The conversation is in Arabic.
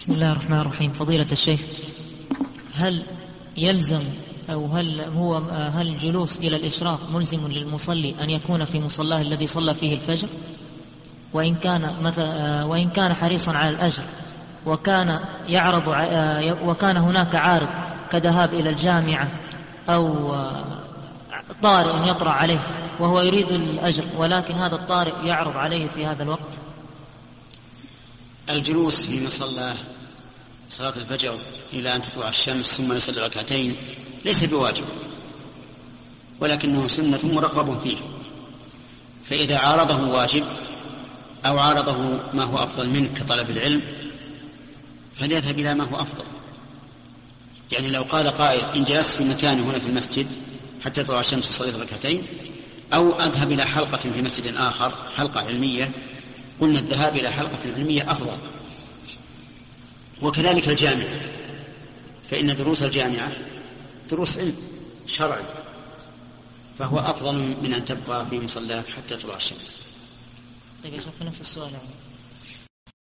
بسم الله الرحمن الرحيم. فضيلة الشيخ، هل يلزم أو هل الجلوس إلى الإشراق ملزم للمصلي أن يكون في مصلاه الذي صلى فيه الفجر، وإن كان حريصا على الأجر وكان هناك عارض كذهاب إلى الجامعة أو طارئ يطرأ عليه وهو يريد الأجر، ولكن هذا الطارئ يعرض عليه في هذا الوقت؟ الجلوس في مصلى صلاة الفجر إلى أن تطلع الشمس ثم يصلي ركعتين ليس بواجب، ولكنه سنة مرغب فيه، فإذا عارضه واجب أو عارضه ما هو أفضل منه كطلب العلم فليذهب إلى ما هو أفضل. يعني لو قال قائل إن جلست في مكان هنا في المسجد حتى تطلع الشمس وصليت ركعتين، أو أذهب إلى حلقة في مسجد آخر حلقة علمية، قلنا الذهاب إلى حلقة علمية أفضل. وكذلك الجامعة، فإن دروس الجامعة دروس علم شرعي، فهو أفضل من أن تبقى في مصلاك حتى تطلع الشمس. طيب يا شيخ، في نفس السؤال يعني